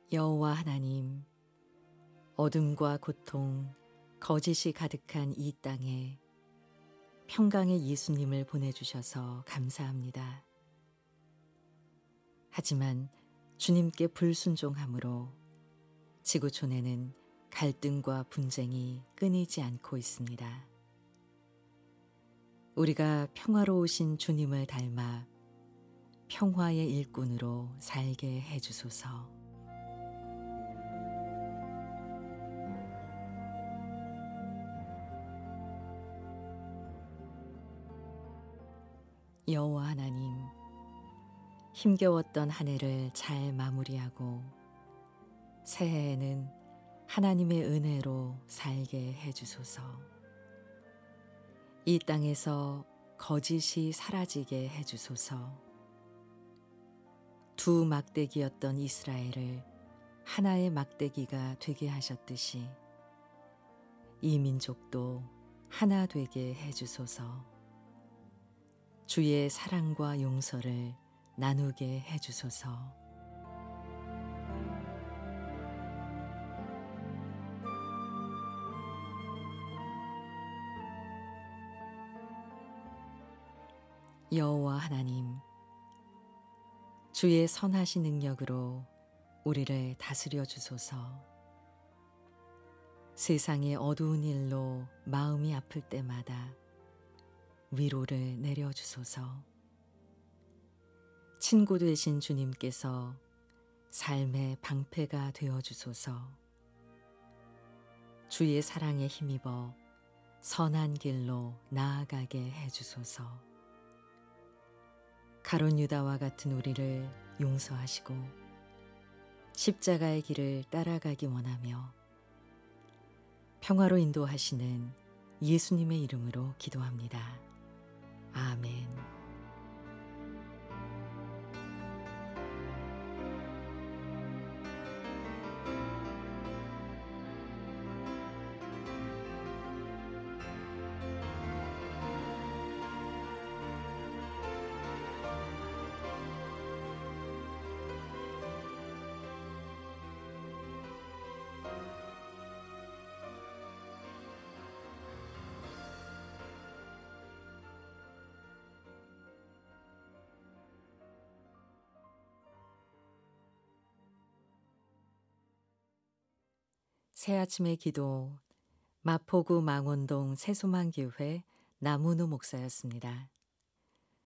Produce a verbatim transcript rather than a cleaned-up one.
여호와 하나님, 어둠과 고통, 거짓이 가득한 이 땅에 평강의 예수님을 보내주셔서 감사합니다. 하지만 주님께 불순종함으로 지구촌에는 갈등과 분쟁이 끊이지 않고 있습니다. 우리가 평화로우신 주님을 닮아 평화의 일꾼으로 살게 해주소서. 여호와 하나님, 힘겨웠던 한 해를 잘 마무리하고 새해에는 하나님의 은혜로 살게 해주소서. 이 땅에서 거짓이 사라지게 해주소서. 두 막대기였던 이스라엘을 하나의 막대기가 되게 하셨듯이 이 민족도 하나 되게 해주소서. 주의 사랑과 용서를 나누게 해주소서. 여호와 하나님, 주의 선하신 능력으로 우리를 다스려 주소서. 세상의 어두운 일로 마음이 아플 때마다 위로를 내려주소서. 친구 되신 주님께서 삶의 방패가 되어주소서. 주의 사랑에 힘입어 선한 길로 나아가게 해주소서. 가룟 유다와 같은 우리를 용서하시고 십자가의 길을 따라가기 원하며 평화로 인도하시는 예수님의 이름으로 기도합니다. 아멘. 새아침의 기도, 마포구 망원동 새소망교회 남은우 목사였습니다.